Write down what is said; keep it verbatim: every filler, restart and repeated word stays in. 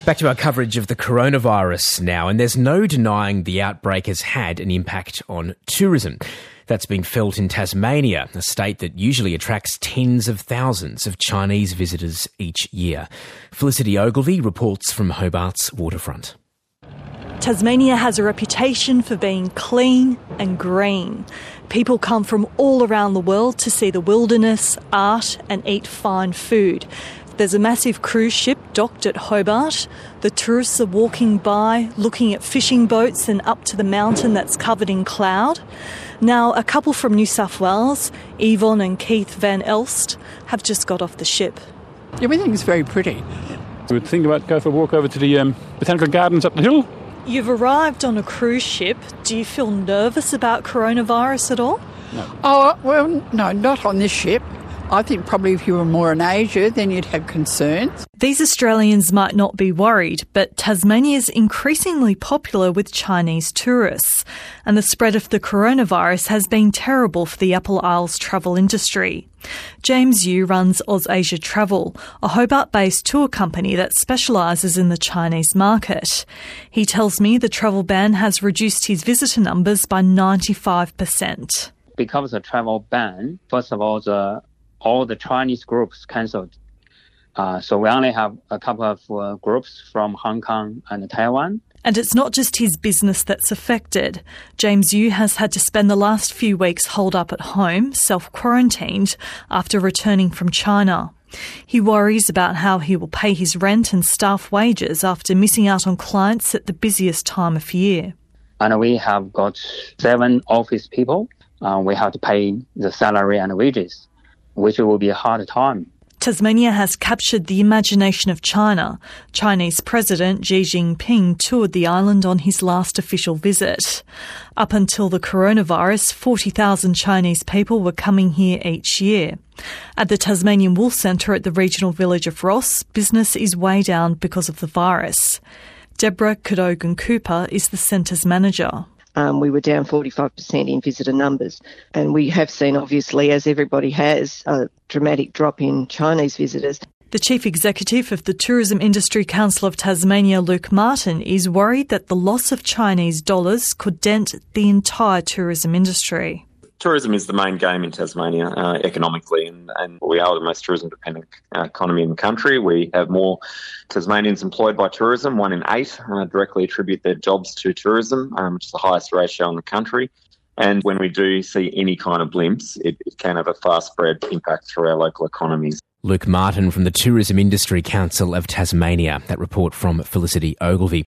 Back to our coverage of the coronavirus now, and there's no denying the outbreak has had an impact on tourism. That's been felt in Tasmania, a state that usually attracts tens of thousands of Chinese visitors each year. Felicity Ogilvie reports from Hobart's waterfront. Tasmania has a reputation for being clean and green. People come from all around the world to see the wilderness, art and eat fine food. There's a massive cruise ship docked at Hobart. The tourists are walking by, looking at fishing boats and up to the mountain that's covered in cloud. Now, a couple from New South Wales, Yvonne and Keith Van Elst, have just got off the ship. Everything's very pretty. We would think about go for a walk over to the um, Botanical Gardens up the hill. You've arrived on a cruise ship. Do you feel nervous about coronavirus at all? No. Oh, well, no, not on this ship. I think probably if you were more in Asia, then you'd have concerns. These Australians might not be worried, but Tasmania is increasingly popular with Chinese tourists, and the spread of the coronavirus has been terrible for the Apple Isles travel industry. James Yu runs AusAsia Travel, a Hobart-based tour company that specialises in the Chinese market. He tells me the travel ban has reduced his visitor numbers by ninety-five percent. Because of the travel ban, first of all, the all the Chinese groups cancelled. Uh, so we only have a couple of uh, groups from Hong Kong and Taiwan. And it's not just his business that's affected. James Yu has had to spend the last few weeks holed up at home, self-quarantined, after returning from China. He worries about how he will pay his rent and staff wages after missing out on clients at the busiest time of year. And we have got seven office people. Uh, we have to pay the salary and wages, which will be a hard time. Tasmania has captured the imagination of China. Chinese President Xi Jinping toured the island on his last official visit. Up until the coronavirus, forty thousand Chinese people were coming here each year. At the Tasmanian Wool Centre at the regional village of Ross, business is way down because of the virus. Deborah Cadogan-Cooper is the centre's manager. Um, we were down forty-five percent in visitor numbers, and we have seen, obviously, as everybody has, a dramatic drop in Chinese visitors. The Chief Executive of the Tourism Industry Council of Tasmania, Luke Martin, is worried that the loss of Chinese dollars could dent the entire tourism industry. Tourism is the main game in Tasmania uh, economically, and, and we are the most tourism-dependent uh, economy in the country. We have more Tasmanians employed by tourism, one in eight uh, directly attribute their jobs to tourism, um, which is the highest ratio in the country. And when we do see any kind of glimpse, it, it can have a fast-spread impact through our local economies. Luke Martin from the Tourism Industry Council of Tasmania. That report from Felicity Ogilvie.